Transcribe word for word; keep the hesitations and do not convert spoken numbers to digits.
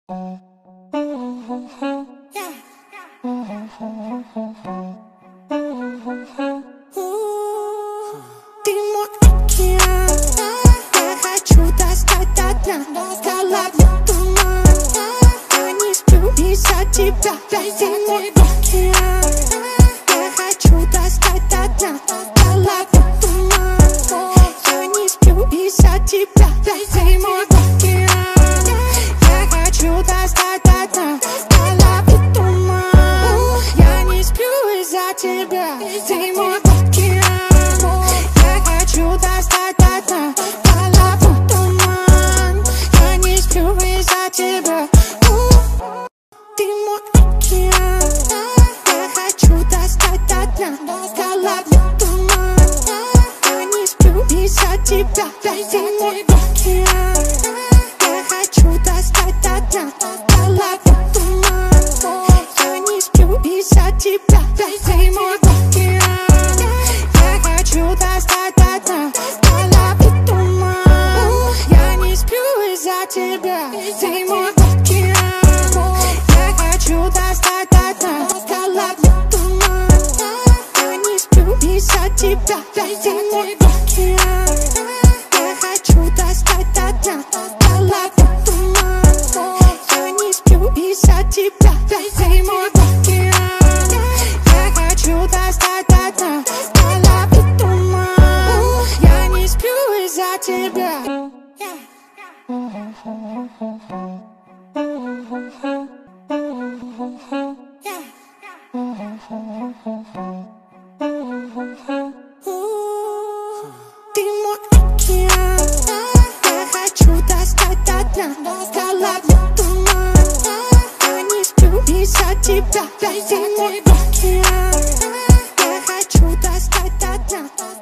Ты мой океан, я хочу достать до дна. В голове туман, я не сплю из-за тебя. Ты мой океан, я хочу достать до дна. В голове туман, я не сплю из-за тебя. Ты мой океан, я хочу достать до дна. В голове туман, я не сплю из-за тебя. Ты мой океан, я хочу достать до дна. В голове туман, я не сплю из-за тебя. Ты мой океан, я хочу достать до дна. В голове туман, я не сплю из-за тебя. Ты мой океан, я хочу достать до дна. В голове туман, я не сплю из-за тебя. Ты мой океан, я хочу достать до дна. В голове туман, я не сплю из-за тебя. Ты мой океан, я хочу достать до дна. В голове туман, я не сплю из-за тебя. Ты мой океан, я хочу достать до дна. В голове туман, я не сплю из-за тебя. Ты мой океан, я хочу достать до дна. В голове туман, я не сплю из-за тебя. Ты мой океан, я хочу достать до дна. В голове туман, я не сплю из-за тебя. Ты мой океан, я хочу достать до дна.